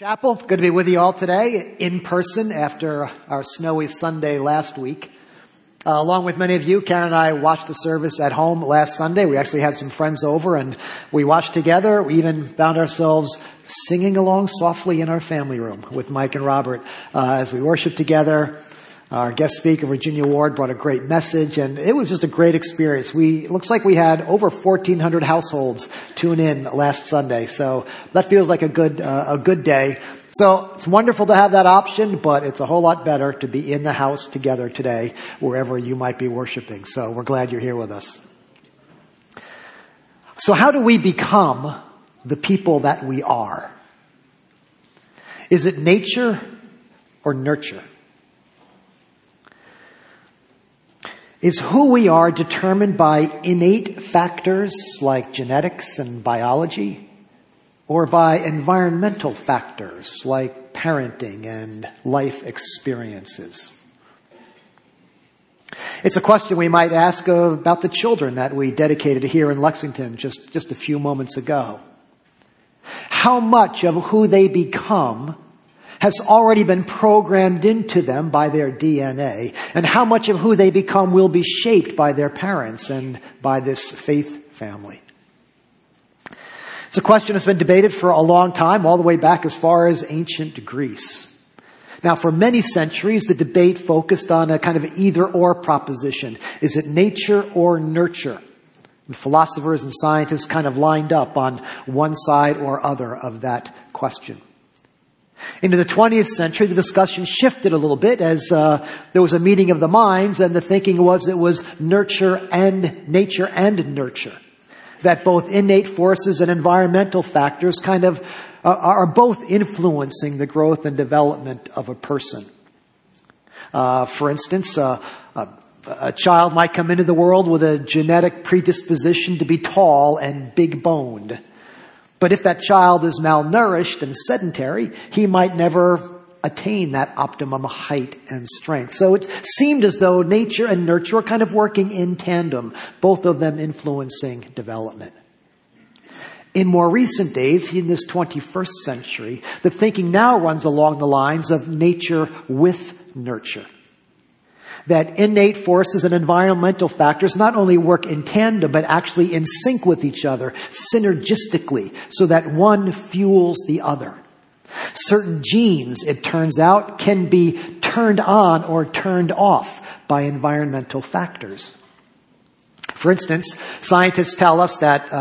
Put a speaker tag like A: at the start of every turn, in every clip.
A: Chapel, good to be with you all today in person after our snowy Sunday last week. Along with many of you, Karen and I watched the service at home last Sunday. We actually had some friends over and we watched together. We even found ourselves singing along softly in our family room with Mike and Robert as we worshiped together. Our guest speaker, Virginia Ward, brought a great message, and it was just a great experience. It looks like we had over 1,400 households tune in last Sunday, so that feels like a good day. So it's wonderful to have that option, but it's a whole lot better to be in the house together today, wherever you might be worshiping. So we're glad you're here with us. So how do we become the people that we are? Is it nature or nurture? Is who we are determined by innate factors like genetics and biology, or by environmental factors like parenting and life experiences? It's a question we might ask about the children that we dedicated here in Lexington just a few moments ago. How much of who they become has already been programmed into them by their DNA, and how much of who they become will be shaped by their parents and by this faith family? It's a question that's been debated for a long time, all the way back as far as ancient Greece. Now, for many centuries, the debate focused on a kind of either-or proposition. Is it nature or nurture? And philosophers and scientists kind of lined up on one side or other of that question. Into the 20th century, the discussion shifted a little bit as there was a meeting of the minds, and the thinking was it was nature and nurture. That both innate forces and environmental factors kind of are both influencing the growth and development of a person. For instance, a child might come into the world with a genetic predisposition to be tall and big-boned. But if that child is malnourished and sedentary, he might never attain that optimum height and strength. So it seemed as though nature and nurture are kind of working in tandem, both of them influencing development. In more recent days, in this 21st century, the thinking now runs along the lines of nature with nurture. That innate forces and environmental factors not only work in tandem, but actually in sync with each other, synergistically, so that one fuels the other. Certain genes, it turns out, can be turned on or turned off by environmental factors. For instance, scientists tell us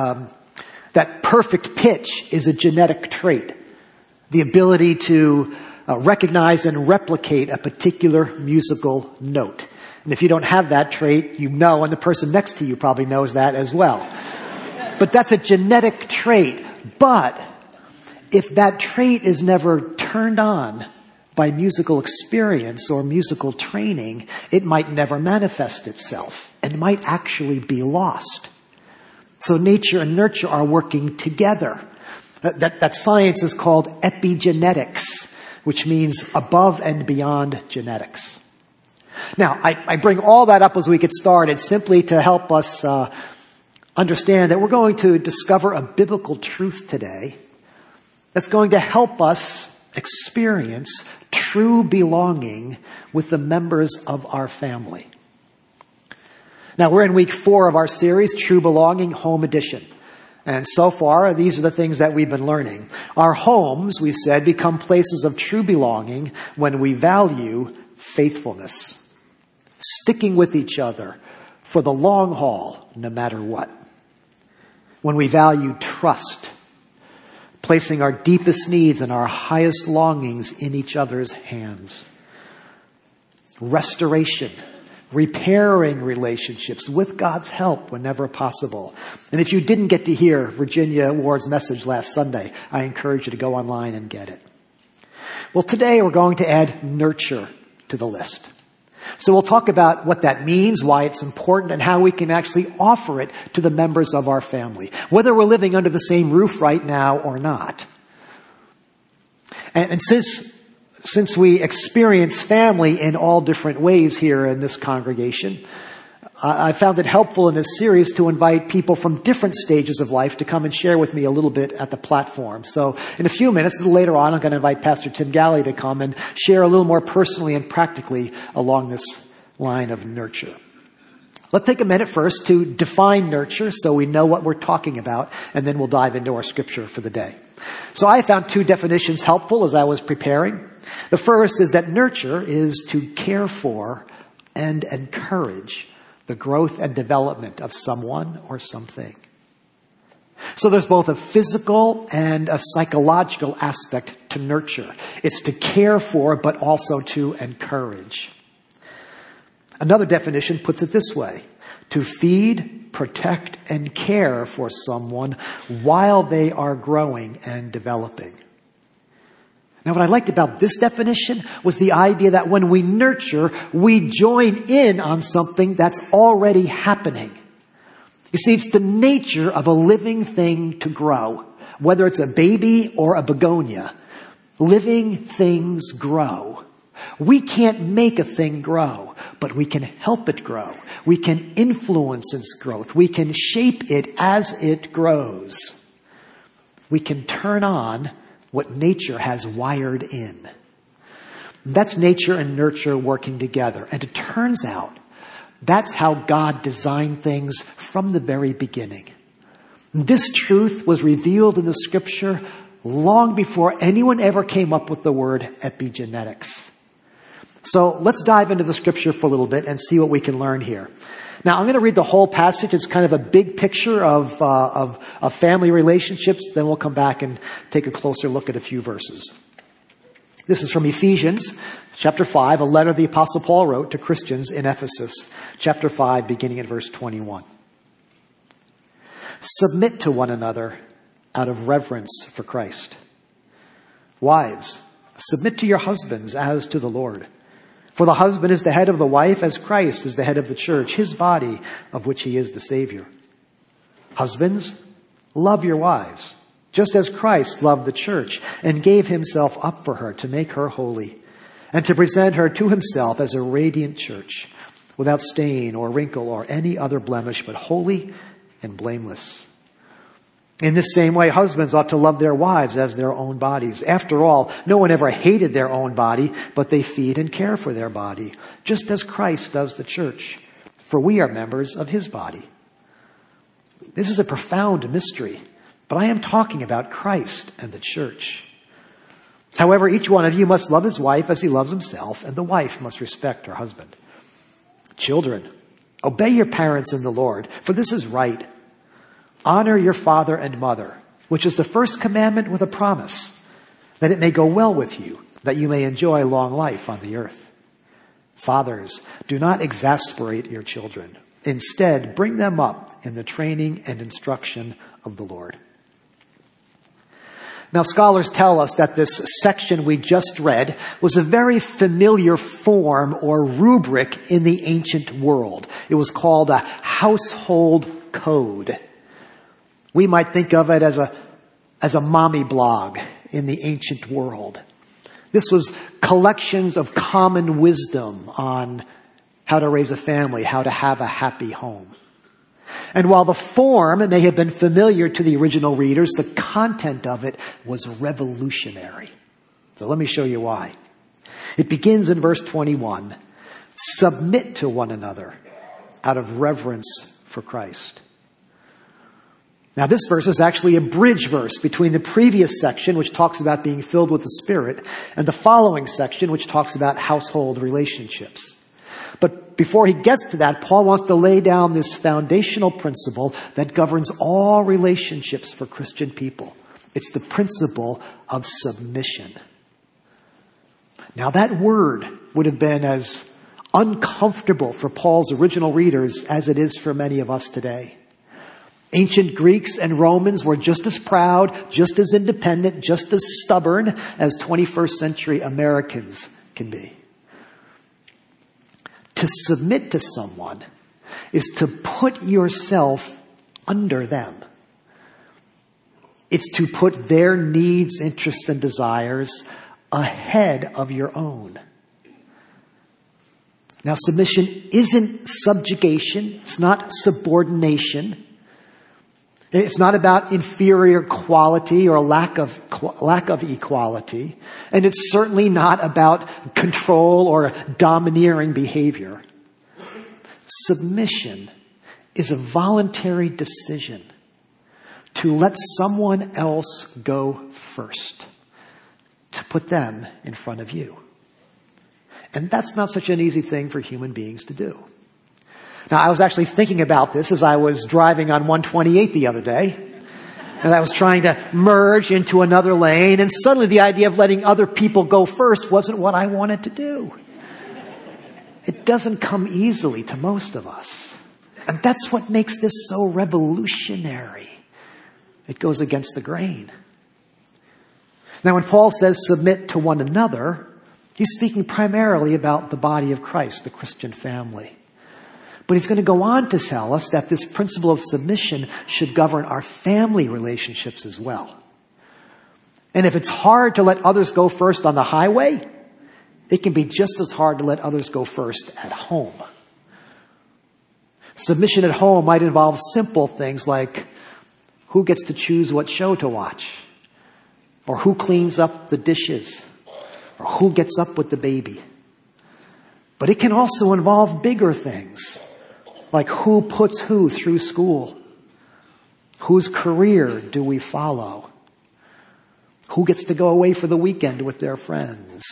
A: that perfect pitch is a genetic trait. The ability to recognize and replicate a particular musical note. And if you don't have that trait, you know, and the person next to you probably knows that as well. But that's a genetic trait. But if that trait is never turned on by musical experience or musical training, it might never manifest itself and might actually be lost. So nature and nurture are working together. That science is called epigenetics, which means above and beyond genetics. Now, I bring all that up as we get started simply to help us understand that we're going to discover a biblical truth today that's going to help us experience true belonging with the members of our family. Now, we're in week 4 of our series, True Belonging, Home Edition. And so far, these are the things that we've been learning. Our homes, we said, become places of true belonging when we value faithfulness, sticking with each other for the long haul, no matter what. When we value trust, placing our deepest needs and our highest longings in each other's hands. Restoration, repairing relationships with God's help whenever possible. And if you didn't get to hear Virginia Ward's message last Sunday, I encourage you to go online and get it. Well, today we're going to add nurture to the list. So we'll talk about what that means, why it's important, and how we can actually offer it to the members of our family, whether we're living under the same roof right now or not. And since we experience family in all different ways here in this congregation, I found it helpful in this series to invite people from different stages of life to come and share with me a little bit at the platform. So in a few minutes, a little later on, I'm going to invite Pastor Tim Galley to come and share a little more personally and practically along this line of nurture. Let's take a minute first to define nurture so we know what we're talking about, and then we'll dive into our scripture for the day. So I found two definitions helpful as I was preparing. The first is that nurture is to care for and encourage the growth and development of someone or something. So there's both a physical and a psychological aspect to nurture. It's to care for, but also to encourage. Another definition puts it this way: to feed, protect, and care for someone while they are growing and developing. Now, what I liked about this definition was the idea that when we nurture, we join in on something that's already happening. You see, it's the nature of a living thing to grow. Whether it's a baby or a begonia, living things grow. We can't make a thing grow, but we can help it grow. We can influence its growth. We can shape it as it grows. We can turn on what nature has wired in. That's nature and nurture working together. And it turns out that's how God designed things from the very beginning. This truth was revealed in the scripture long before anyone ever came up with the word epigenetics. So let's dive into the scripture for a little bit and see what we can learn here. Now, I'm going to read the whole passage. It's kind of a big picture of family relationships. Then we'll come back and take a closer look at a few verses. This is from Ephesians, chapter 5, a letter the Apostle Paul wrote to Christians in Ephesus, chapter 5, beginning at verse 21. Submit to one another out of reverence for Christ. Wives, submit to your husbands as to the Lord. For the husband is the head of the wife, as Christ is the head of the church, his body, of which he is the Savior. Husbands, love your wives, just as Christ loved the church and gave himself up for her to make her holy, and to present her to himself as a radiant church, without stain or wrinkle or any other blemish, but holy and blameless. In this same way, husbands ought to love their wives as their own bodies. After all, no one ever hated their own body, but they feed and care for their body, just as Christ does the church, for we are members of his body. This is a profound mystery, but I am talking about Christ and the church. However, each one of you must love his wife as he loves himself, and the wife must respect her husband. Children, obey your parents in the Lord, for this is right. Honor your father and mother, which is the first commandment with a promise, that it may go well with you, that you may enjoy long life on the earth. Fathers, do not exasperate your children. Instead, bring them up in the training and instruction of the Lord. Now, scholars tell us that this section we just read was a very familiar form or rubric in the ancient world. It was called a household code. We might think of it as a mommy blog in the ancient world. This was collections of common wisdom on how to raise a family, how to have a happy home. And while the form may have been familiar to the original readers, the content of it was revolutionary. So let me show you why. It begins in verse 21. Submit to one another out of reverence for Christ. Now, this verse is actually a bridge verse between the previous section, which talks about being filled with the Spirit, and the following section, which talks about household relationships. But before he gets to that, Paul wants to lay down this foundational principle that governs all relationships for Christian people. It's the principle of submission. Now, that word would have been as uncomfortable for Paul's original readers as it is for many of us today. Ancient Greeks and Romans were just as proud, just as independent, just as stubborn as 21st century Americans can be. To submit to someone is to put yourself under them. It's to put their needs, interests, and desires ahead of your own. Now, submission isn't subjugation. It's not subordination. It's not about inferior quality or lack of equality. And it's certainly not about control or domineering behavior. Submission is a voluntary decision to let someone else go first, to put them in front of you. And that's not such an easy thing for human beings to do. Now, I was actually thinking about this as I was driving on 128 the other day. And I was trying to merge into another lane. And suddenly the idea of letting other people go first wasn't what I wanted to do. It doesn't come easily to most of us. And that's what makes this so revolutionary. It goes against the grain. Now, when Paul says submit to one another, he's speaking primarily about the body of Christ, the Christian family. But he's going to go on to tell us that this principle of submission should govern our family relationships as well. And if it's hard to let others go first on the highway, it can be just as hard to let others go first at home. Submission at home might involve simple things like who gets to choose what show to watch, or who cleans up the dishes, or who gets up with the baby. But it can also involve bigger things, like who puts who through school, whose career do we follow, who gets to go away for the weekend with their friends.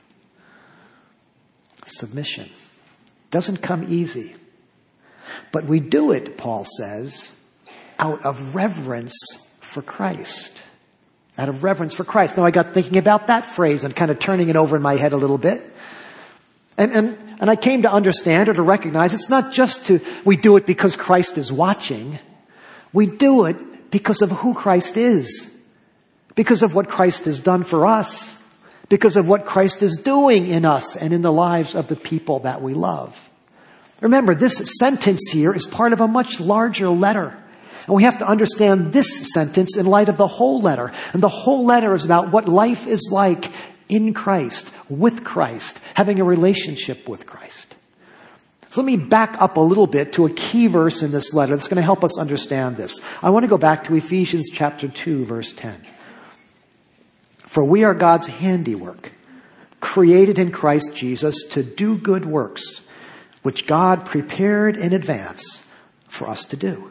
A: Submission doesn't come easy, but we do it, Paul says, out of reverence for Christ. Out of reverence for Christ. Now I got thinking about that phrase and kind of turning it over in my head a little bit. And I came to understand or to recognize it's not just we do it because Christ is watching. We do it because of who Christ is. Because of what Christ has done for us. Because of what Christ is doing in us and in the lives of the people that we love. Remember, this sentence here is part of a much larger letter. And we have to understand this sentence in light of the whole letter. And the whole letter is about what life is like in Christ, with Christ, having a relationship with Christ. So let me back up a little bit to a key verse in this letter that's going to help us understand this. I want to go back to Ephesians chapter 2, verse 10. For we are God's handiwork, created in Christ Jesus to do good works, which God prepared in advance for us to do.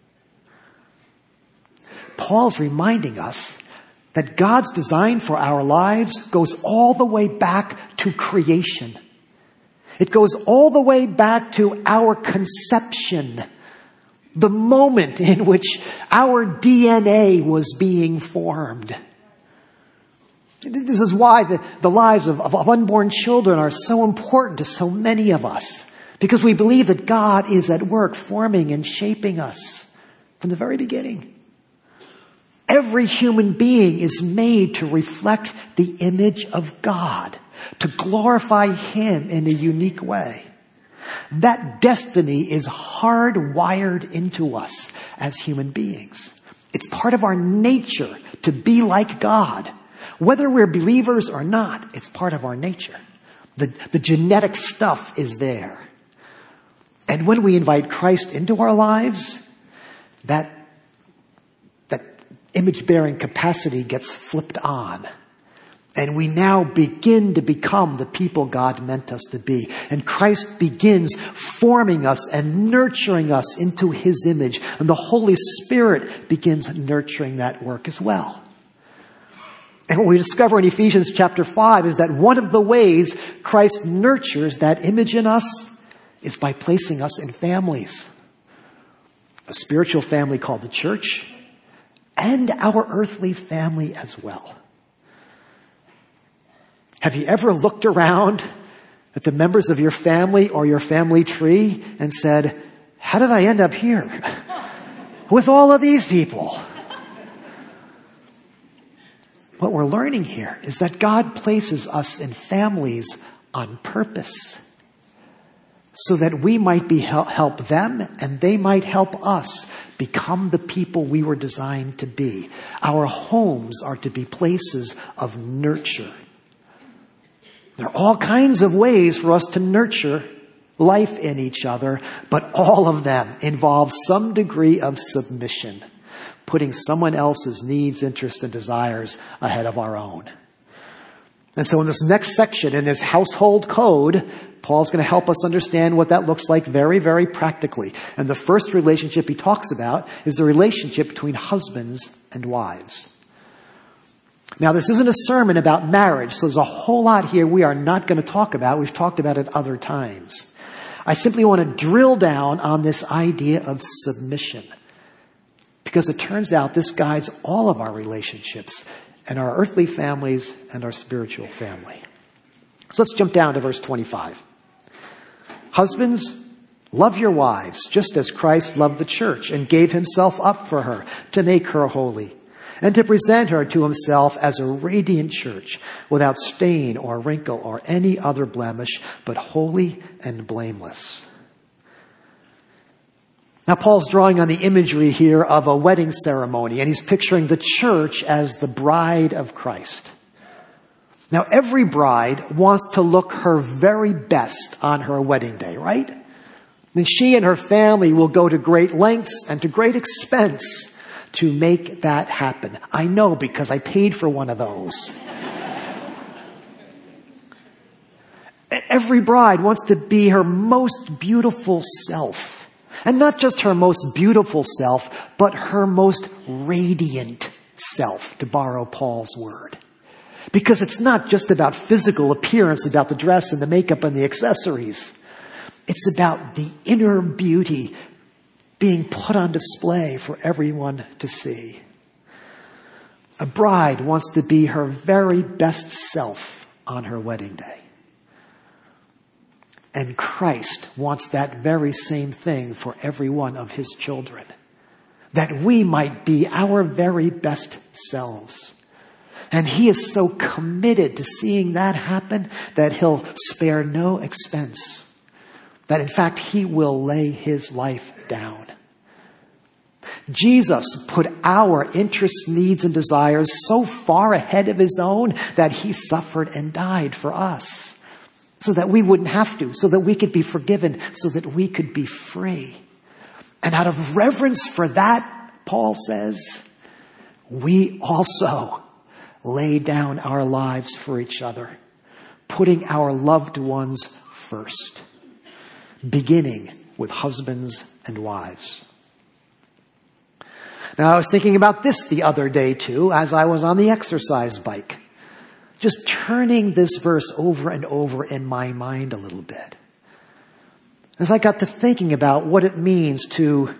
A: Paul's reminding us that God's design for our lives goes all the way back to creation. It goes all the way back to our conception, the moment in which our DNA was being formed. This is why the lives of unborn children are so important to so many of us, because we believe that God is at work forming and shaping us from the very beginning. Every human being is made to reflect the image of God, to glorify Him in a unique way. That destiny is hardwired into us as human beings. It's part of our nature to be like God. Whether we're believers or not, it's part of our nature. The genetic stuff is there. And when we invite Christ into our lives, that image-bearing capacity gets flipped on. And we now begin to become the people God meant us to be. And Christ begins forming us and nurturing us into His image. And the Holy Spirit begins nurturing that work as well. And what we discover in Ephesians chapter 5 is that one of the ways Christ nurtures that image in us is by placing us in families. A spiritual family called the church, and our earthly family as well. Have you ever looked around at the members of your family or your family tree and said, how did I end up here with all of these people? What we're learning here is that God places us in families on purpose so that we might help them and they might help us become the people we were designed to be. Our homes are to be places of nurture. There are all kinds of ways for us to nurture life in each other, but all of them involve some degree of submission, putting someone else's needs, interests, and desires ahead of our own. And so in this next section, in this household code, Paul's going to help us understand what that looks like very, very practically. And the first relationship he talks about is the relationship between husbands and wives. Now, this isn't a sermon about marriage, so there's a whole lot here we are not going to talk about. We've talked about it other times. I simply want to drill down on this idea of submission, because it turns out this guides all of our relationships and our earthly families and our spiritual family. So let's jump down to verse 25. Husbands, love your wives, just as Christ loved the church and gave himself up for her to make her holy, and to present her to himself as a radiant church, without stain or wrinkle or any other blemish, but holy and blameless. Now, Paul's drawing on the imagery here of a wedding ceremony, and he's picturing the church as the bride of Christ. Now, every bride wants to look her very best on her wedding day, right? And she and her family will go to great lengths and to great expense to make that happen. I know, because I paid for one of those. Every bride wants to be her most beautiful self. And not just her most beautiful self, but her most radiant self, to borrow Paul's word. Because it's not just about physical appearance, about the dress and the makeup and the accessories. It's about the inner beauty being put on display for everyone to see. A bride wants to be her very best self on her wedding day. And Christ wants that very same thing for every one of his children. That we might be our very best selves. And he is so committed to seeing that happen that he'll spare no expense. That in fact he will lay his life down. Jesus put our interests, needs, and desires so far ahead of his own that he suffered and died for us. So that we wouldn't have to, so that we could be forgiven, so that we could be free. And out of reverence for that, Paul says, we also lay down our lives for each other, putting our loved ones first, beginning with husbands and wives. Now, I was thinking about this the other day, too, as I was on the exercise bike. Just turning this verse over and over in my mind a little bit. As I got to thinking about what it means to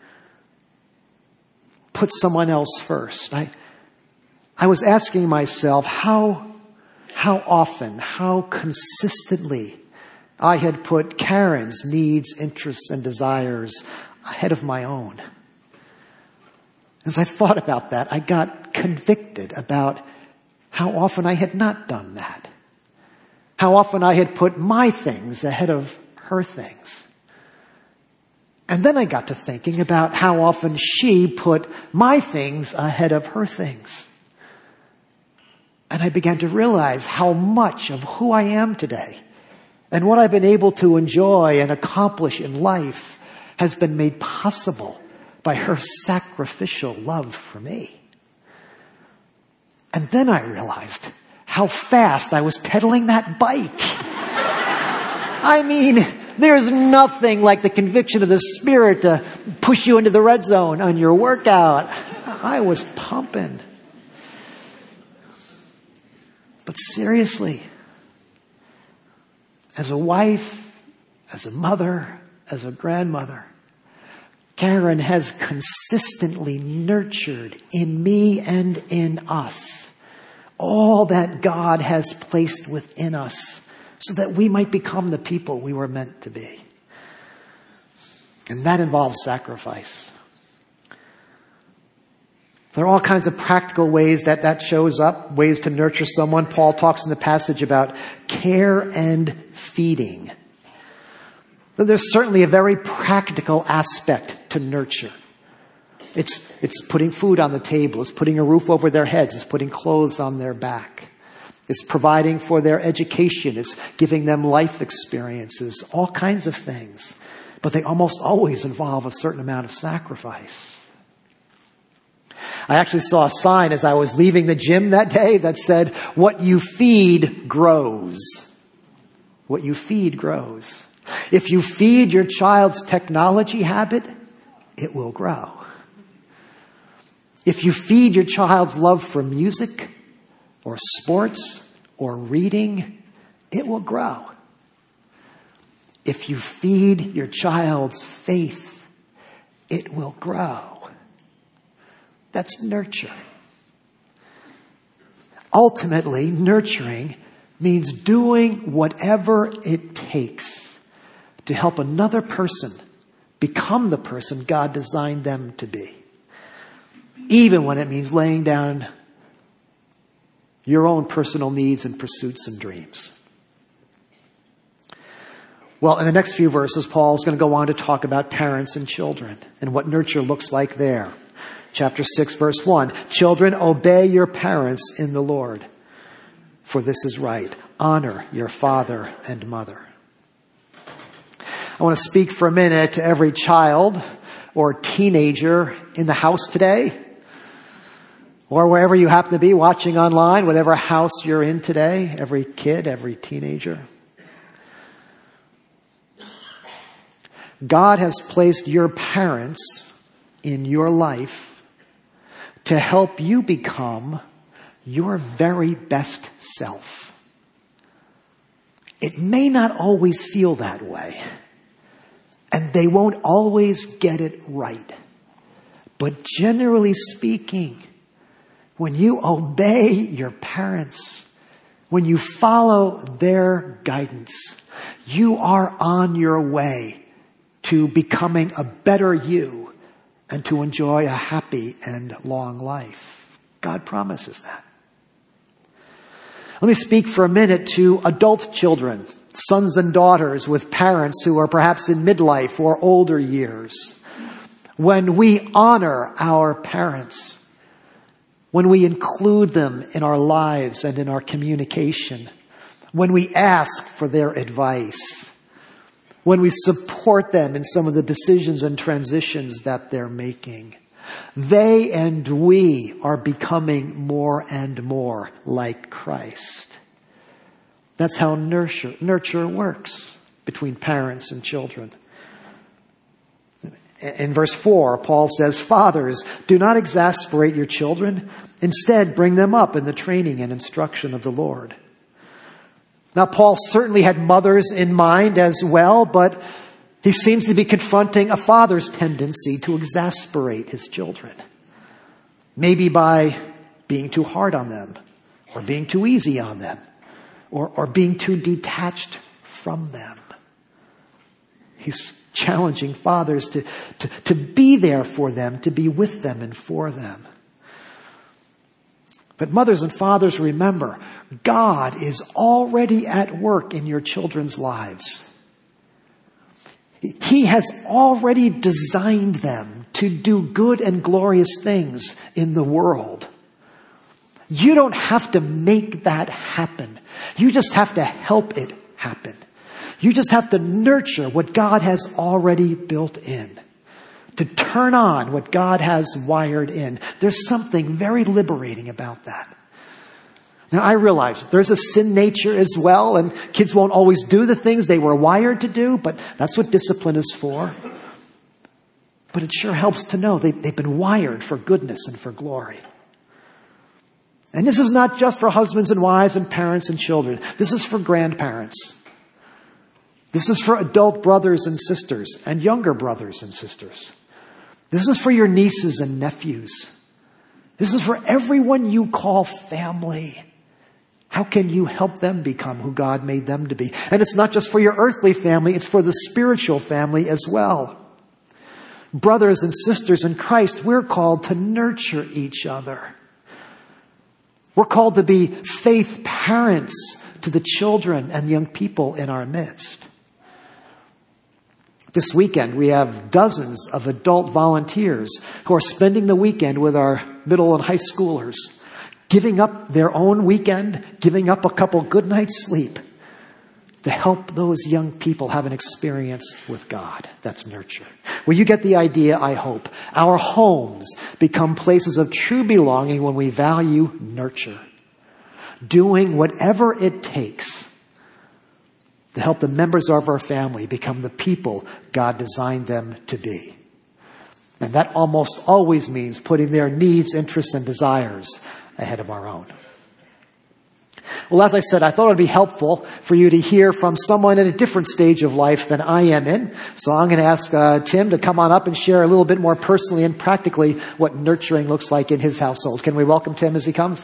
A: put someone else first, I was asking myself how often, how consistently I had put Karen's needs, interests, and desires ahead of my own. As I thought about that, I got convicted about how often I had not done that. How often I had put my things ahead of her things. And then I got to thinking about how often she put my things ahead of her things. And I began to realize how much of who I am today and what I've been able to enjoy and accomplish in life has been made possible by her sacrificial love for me. And then I realized how fast I was pedaling that bike. I mean, there's nothing like the conviction of the Spirit to push you into the red zone on your workout. I was pumping. But seriously, as a wife, as a mother, as a grandmother, Karen has consistently nurtured in me and in us all that God has placed within us so that we might become the people we were meant to be. And that involves sacrifice. There are all kinds of practical ways that shows up, ways to nurture someone. Paul talks in the passage about care and feeding. There's certainly a very practical aspect to nurture. It's putting food on the table. It's putting a roof over their heads. It's putting clothes on their back. It's providing for their education. It's giving them life experiences, all kinds of things. But they almost always involve a certain amount of sacrifice. I actually saw a sign as I was leaving the gym that day that said, "What you feed grows." What you feed grows. If you feed your child's technology habit, it will grow. If you feed your child's love for music or sports or reading, it will grow. If you feed your child's faith, it will grow. That's nurture. Ultimately, nurturing means doing whatever it takes to help another person become the person God designed them to be. Even when it means laying down your own personal needs and pursuits and dreams. Well, in the next few verses, Paul's going to go on to talk about parents and children and what nurture looks like there. Chapter 6, verse 1. Children, obey your parents in the Lord, for this is right. Honor your father and mother. I want to speak for a minute to every child or teenager in the house today, or wherever you happen to be watching online, whatever house you're in today, every kid, every teenager. God has placed your parents in your life to help you become your very best self. It may not always feel that way, and they won't always get it right. But generally speaking, when you obey your parents, when you follow their guidance, you are on your way to becoming a better you and to enjoy a happy and long life. God promises that. Let me speak for a minute to adult children, sons and daughters with parents who are perhaps in midlife or older years. When we honor our parents, when we include them in our lives and in our communication, when we ask for their advice, when we support them in some of the decisions and transitions that they're making, they and we are becoming more and more like Christ. That's how nurture works between parents and children. In verse 4, Paul says, "Fathers, do not exasperate your children. Instead, bring them up in the training and instruction of the Lord." Now, Paul certainly had mothers in mind as well, but he seems to be confronting a father's tendency to exasperate his children. Maybe by being too hard on them, or being too easy on them, or being too detached from them. He's challenging fathers to be there for them, to be with them and for them. But mothers and fathers, remember, God is already at work in your children's lives. He has already designed them to do good and glorious things in the world. You don't have to make that happen. You just have to help it happen. You just have to nurture what God has already built in, to turn on what God has wired in. There's something very liberating about that. Now, I realize there's a sin nature as well, and kids won't always do the things they were wired to do, but that's what discipline is for. But it sure helps to know they've been wired for goodness and for glory. And this is not just for husbands and wives and parents and children. This is for grandparents. This is for adult brothers and sisters and younger brothers and sisters. This is for your nieces and nephews. This is for everyone you call family. How can you help them become who God made them to be? And it's not just for your earthly family, it's for the spiritual family as well. Brothers and sisters in Christ, we're called to nurture each other. We're called to be faith parents to the children and young people in our midst. This weekend, we have dozens of adult volunteers who are spending the weekend with our middle and high schoolers, giving up their own weekend, giving up a couple good nights' sleep to help those young people have an experience with God. That's nurture. Well, you get the idea, I hope. Our homes become places of true belonging when we value nurture, doing whatever it takes to help the members of our family become the people God designed them to be. And that almost always means putting their needs, interests, and desires ahead of our own. Well, as I said, I thought it would be helpful for you to hear from someone at a different stage of life than I am in. So I'm going to ask Tim to come on up and share a little bit more personally and practically what nurturing looks like in his household. Can we welcome Tim as he comes?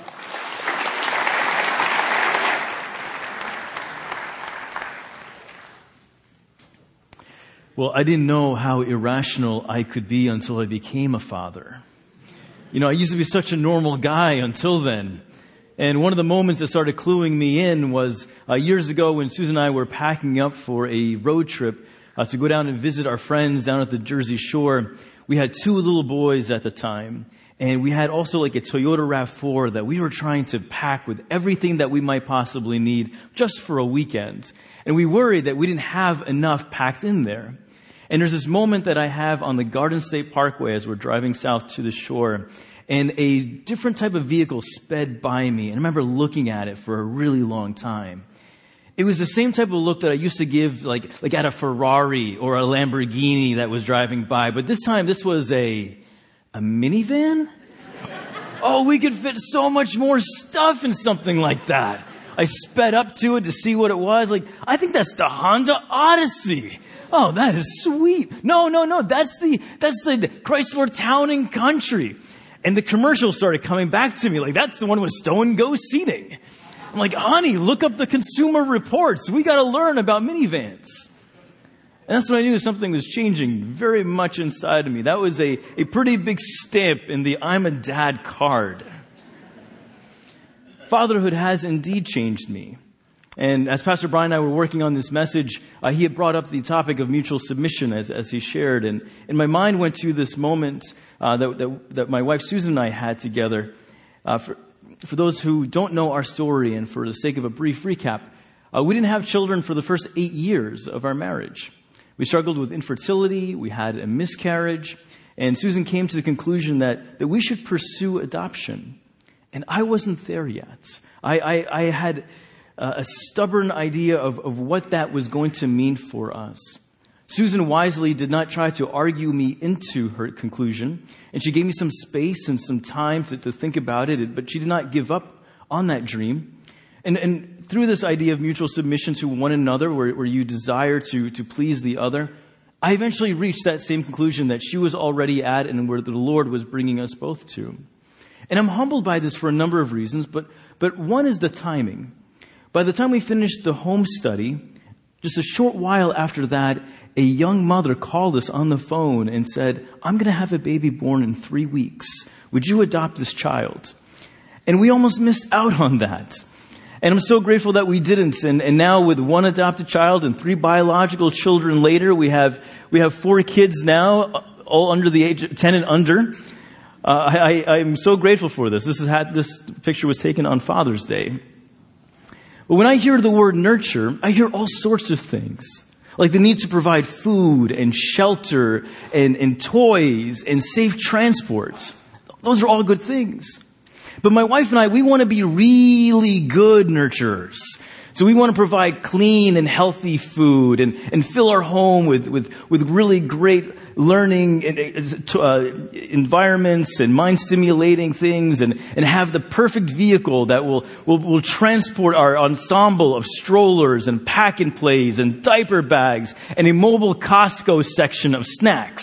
B: Well, I didn't know how irrational I could be until I became a father. I used to be such a normal guy until then. And one of the moments that started cluing me in was years ago when Susan and I were packing up for a road trip to go down and visit our friends down at the Jersey Shore. We had 2 little boys at the time. And we had also like a Toyota RAV4 that we were trying to pack with everything that we might possibly need just for a weekend. And we worried that we didn't have enough packed in there. And there's this moment that I have on the Garden State Parkway as we're driving south to the shore. And a different type of vehicle sped by me. And I remember looking at it for a really long time. It was the same type of look that I used to give like at a Ferrari or a Lamborghini that was driving by. But this time, this was a minivan? Oh, we could fit so much more stuff in something like that. I sped up to it to see what it was. I think that's the Honda Odyssey. Oh, that is sweet. No. That's the Chrysler Town and Country. And the commercial started coming back to me. That's the one with stow and go seating. I'm like, honey, look up the Consumer Reports. We got to learn about minivans. And that's when I knew something was changing very much inside of me. That was a pretty big stamp in the I'm a dad card. Fatherhood has indeed changed me. And as Pastor Brian and I were working on this message, he had brought up the topic of mutual submission as he shared. And my mind went to this moment that my wife Susan and I had together. For those who don't know our story, and for the sake of a brief recap, we didn't have children for the first 8 years of our marriage. We struggled with infertility, we had a miscarriage, and Susan came to the conclusion that we should pursue adoption. And I wasn't there yet. I had a stubborn idea of what that was going to mean for us. Susan wisely did not try to argue me into her conclusion, and she gave me some space and some time to think about it, but she did not give up on that dream. And through this idea of mutual submission to one another, where you desire to please the other, I eventually reached that same conclusion that she was already at and where the Lord was bringing us both to. And I'm humbled by this for a number of reasons, but one is the timing. By the time we finished the home study, just a short while after that, a young mother called us on the phone and said, I'm going to have a baby born in 3 weeks. Would you adopt this child? And we almost missed out on that. And I'm so grateful that we didn't. And now with 1 adopted child and 3 biological children later, we have 4 kids now, all under the age of 10 and under. I'm so grateful for this. This picture was taken on Father's Day. But when I hear the word nurture, I hear all sorts of things. Like the need to provide food and shelter and toys and safe transport. Those are all good things. But my wife and I, we want to be really good nurturers. So we want to provide clean and healthy food and fill our home with really great learning environments and mind-stimulating things and have the perfect vehicle that will transport our ensemble of strollers and pack-and-plays and diaper bags and a mobile Costco section of snacks.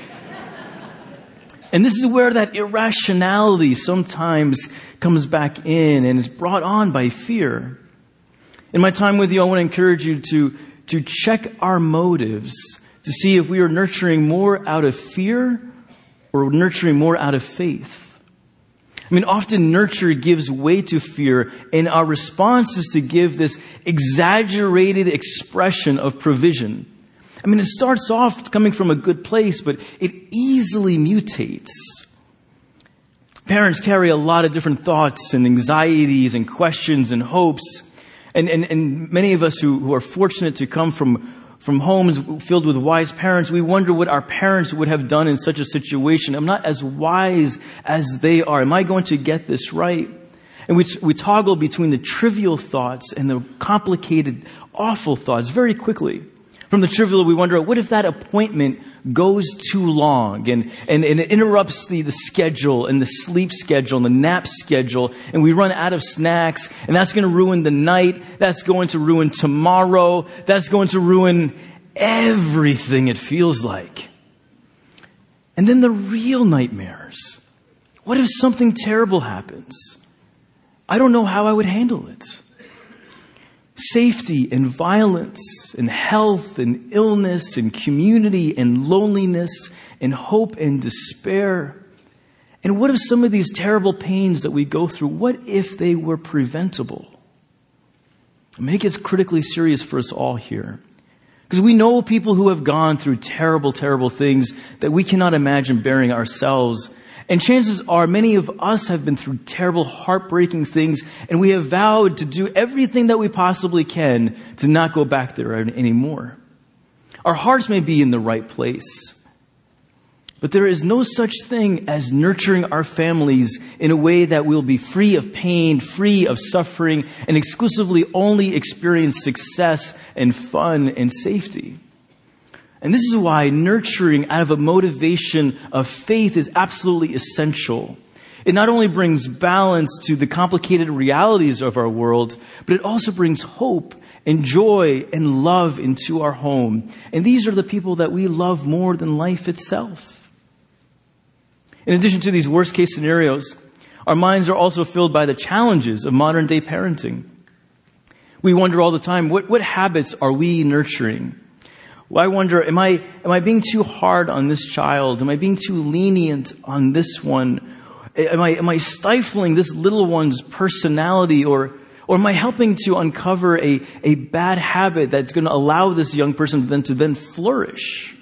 B: And this is where that irrationality sometimes comes back in and is brought on by fear. In my time with you, I want to encourage you to check our motives to see if we are nurturing more out of fear or nurturing more out of faith. I mean, often nurture gives way to fear, and our response is to give this exaggerated expression of provision. I mean, it starts off coming from a good place, but it easily mutates. Parents carry a lot of different thoughts and anxieties and questions and hopes. And many of us who are fortunate to come from homes filled with wise parents, we wonder what our parents would have done in such a situation. I'm not as wise as they are. Am I going to get this right? And we toggle between the trivial thoughts and the complicated, awful thoughts very quickly. From the trivial, we wonder, what if that appointment goes too long and it interrupts the schedule and the sleep schedule and the nap schedule, and we run out of snacks, and that's going to ruin the night, that's going to ruin tomorrow, that's going to ruin everything, it feels like. And then the real nightmares. What if something terrible happens? I don't know how I would handle it. Safety and violence and health and illness and community and loneliness and hope and despair. And what if some of these terrible pains that we go through, what if they were preventable? I mean, it gets critically serious for us all here. Because we know people who have gone through terrible, terrible things that we cannot imagine bearing ourselves. And chances are many of us have been through terrible, heartbreaking things, and we have vowed to do everything that we possibly can to not go back there anymore. Our hearts may be in the right place, but there is no such thing as nurturing our families in a way that will be free of pain, free of suffering, and exclusively only experience success and fun and safety. And this is why nurturing out of a motivation of faith is absolutely essential. It not only brings balance to the complicated realities of our world, but it also brings hope and joy and love into our home. And these are the people that we love more than life itself. In addition to these worst case scenarios, our minds are also filled by the challenges of modern day parenting. We wonder all the time, what habits are we nurturing? Well, I wonder, am I being too hard on this child? Am I being too lenient on this one? Am I stifling this little one's personality, or am I helping to uncover a bad habit that's going to allow this young person to then flourish?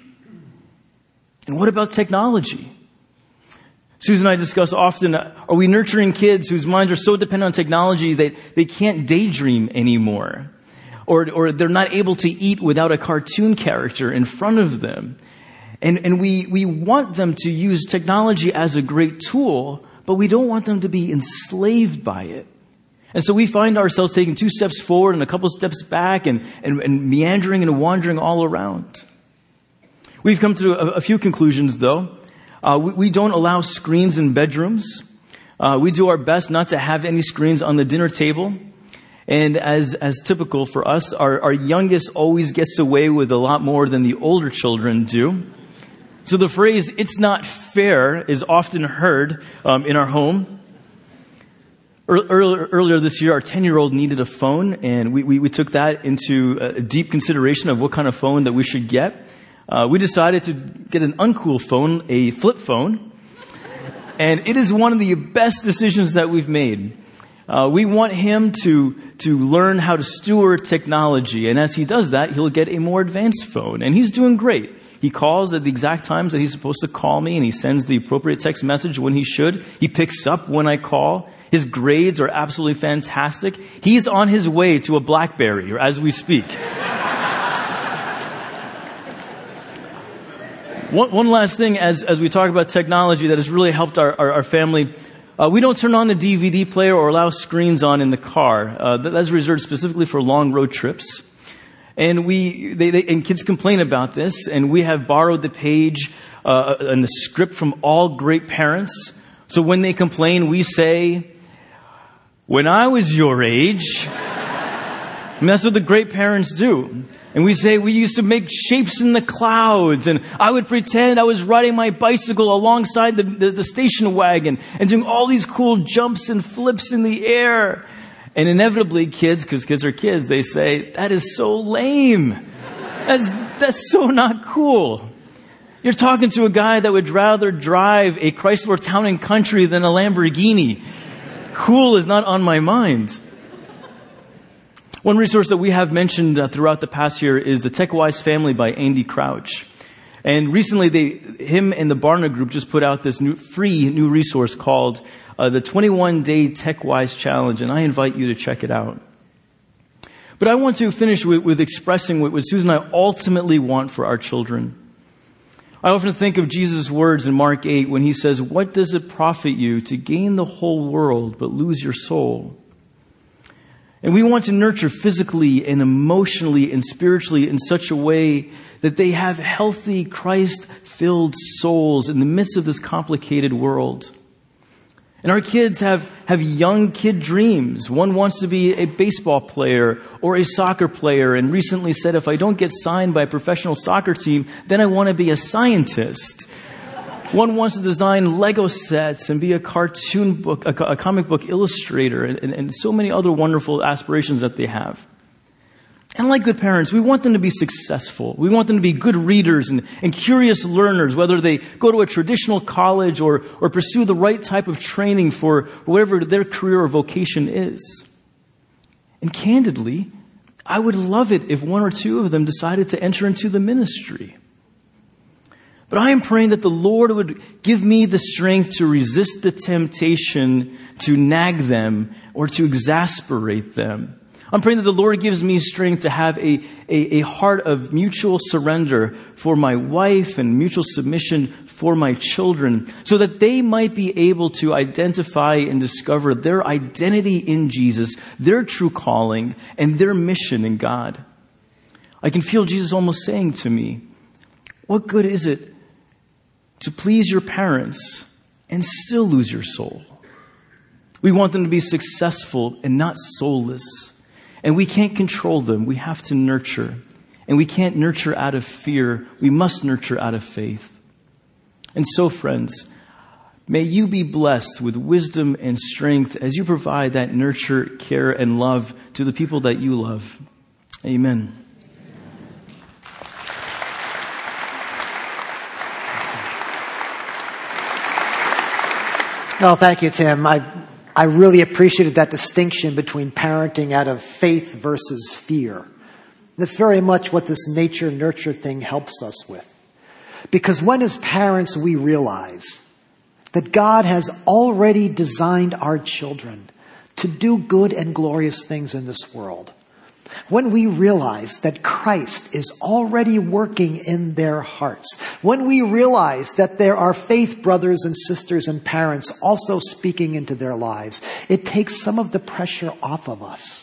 B: And what about technology? Susan and I discuss often, are we nurturing kids whose minds are so dependent on technology that they can't daydream anymore? Or they're not able to eat without a cartoon character in front of them. And we want them to use technology as a great tool, but we don't want them to be enslaved by it. And so we find ourselves taking 2 steps forward and a couple steps back and meandering and wandering all around. We've come to a few conclusions, though. We don't allow screens in bedrooms. We do our best not to have any screens on the dinner table. And as typical for us, our youngest always gets away with a lot more than the older children do. So the phrase, "it's not fair," is often heard in our home. Earlier this year, our 10-year-old needed a phone, and we took that into a deep consideration of what kind of phone that we should get. We decided to get an uncool phone, a flip phone. And it is one of the best decisions that we've made. We want him to learn how to steward technology. And as he does that, he'll get a more advanced phone. And he's doing great. He calls at the exact times that he's supposed to call me, and he sends the appropriate text message when he should. He picks up when I call. His grades are absolutely fantastic. He's on his way to a BlackBerry as we speak. One last thing as we talk about technology that has really helped our family. We don't turn on the DVD player or allow screens on in the car. That's reserved specifically for long road trips. And and kids complain about this, and we have borrowed the page and the script from all great parents. So when they complain, we say, "When I was your age," and that's what the great parents do. And we say, "We used to make shapes in the clouds, and I would pretend I was riding my bicycle alongside the station wagon and doing all these cool jumps and flips in the air." And inevitably kids, because kids are kids, they say, "That is so lame. That's so not cool. You're talking to a guy that would rather drive a Chrysler Town & Country than a Lamborghini. Cool is not on my mind." One resource that we have mentioned throughout the past year is The TechWise Family by Andy Crouch. And recently, him and the Barna Group just put out this free new resource called the 21-Day TechWise Challenge, and I invite you to check it out. But I want to finish with expressing what Susan and I ultimately want for our children. I often think of Jesus' words in Mark 8 when he says, "What does it profit you to gain the whole world but lose your soul?" And we want to nurture physically and emotionally and spiritually in such a way that they have healthy, Christ-filled souls in the midst of this complicated world. And our kids have young kid dreams. One wants to be a baseball player or a soccer player and recently said, if I don't get signed by a professional soccer team, then I want to be a scientist. One wants to design Lego sets and be a comic book illustrator, and so many other wonderful aspirations that they have. And like good parents, we want them to be successful. We want them to be good readers and curious learners, whether they go to a traditional college or pursue the right type of training for whatever their career or vocation is. And candidly, I would love it if one or two of them decided to enter into the ministry. But I am praying that the Lord would give me the strength to resist the temptation to nag them or to exasperate them. I'm praying that the Lord gives me strength to have a heart of mutual surrender for my wife and mutual submission for my children so that they might be able to identify and discover their identity in Jesus, their true calling, and their mission in God. I can feel Jesus almost saying to me, what good is it to please your parents and still lose your soul? We want them to be successful and not soulless. And we can't control them. We have to nurture. And we can't nurture out of fear. We must nurture out of faith. And so, friends, may you be blessed with wisdom and strength as you provide that nurture, care, and love to the people that you love. Amen.
A: Oh, thank you, Tim. I really appreciated that distinction between parenting out of faith versus fear. That's very much what this nature-nurture thing helps us with. Because when as parents we realize that God has already designed our children to do good and glorious things in this world, when we realize that Christ is already working in their hearts, when we realize that there are faith brothers and sisters and parents also speaking into their lives, it takes some of the pressure off of us.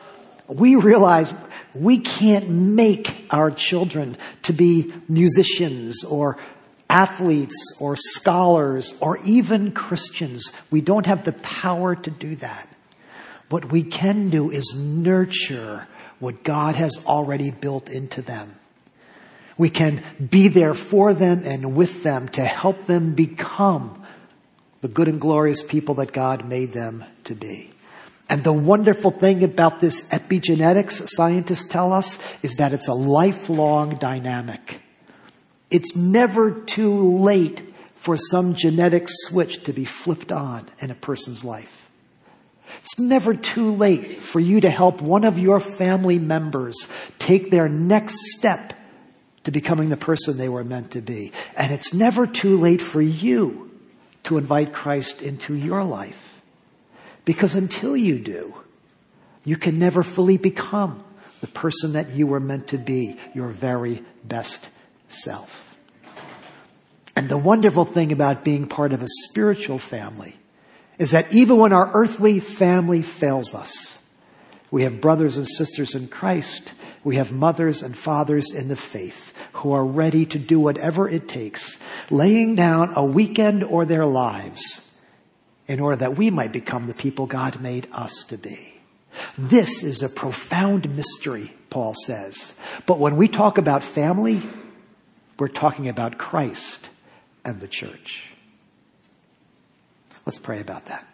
A: We realize we can't make our children to be musicians or athletes or scholars or even Christians. We don't have the power to do that. What we can do is nurture what God has already built into them. We can be there for them and with them to help them become the good and glorious people that God made them to be. And the wonderful thing about this epigenetics, scientists tell us, is that it's a lifelong dynamic. It's never too late for some genetic switch to be flipped on in a person's life. It's never too late for you to help one of your family members take their next step to becoming the person they were meant to be. And it's never too late for you to invite Christ into your life. Because until you do, you can never fully become the person that you were meant to be, your very best self. And the wonderful thing about being part of a spiritual family is that even when our earthly family fails us, we have brothers and sisters in Christ. We have mothers and fathers in the faith who are ready to do whatever it takes, laying down a weekend or their lives in order that we might become the people God made us to be. This is a profound mystery, Paul says. But when we talk about family, we're talking about Christ and the church. Let's pray about that.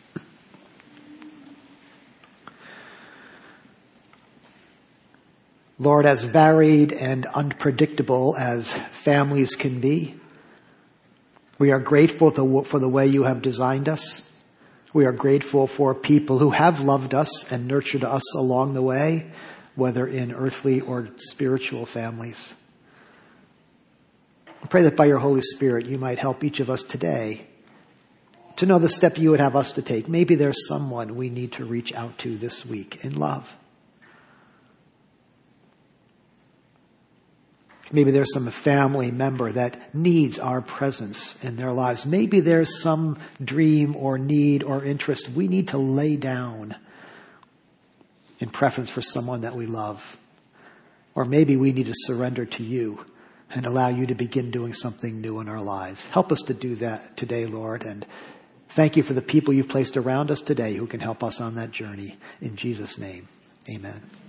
A: Lord, as varied and unpredictable as families can be, we are grateful for the way you have designed us. We are grateful for people who have loved us and nurtured us along the way, whether in earthly or spiritual families. I pray that by your Holy Spirit, you might help each of us today to know the step you would have us to take. Maybe there's someone we need to reach out to this week in love. Maybe there's some family member that needs our presence in their lives. Maybe there's some dream or need or interest we need to lay down in preference for someone that we love. Or maybe we need to surrender to you and allow you to begin doing something new in our lives. Help us to do that today, Lord. And thank you for the people you've placed around us today who can help us on that journey. In Jesus' name, amen.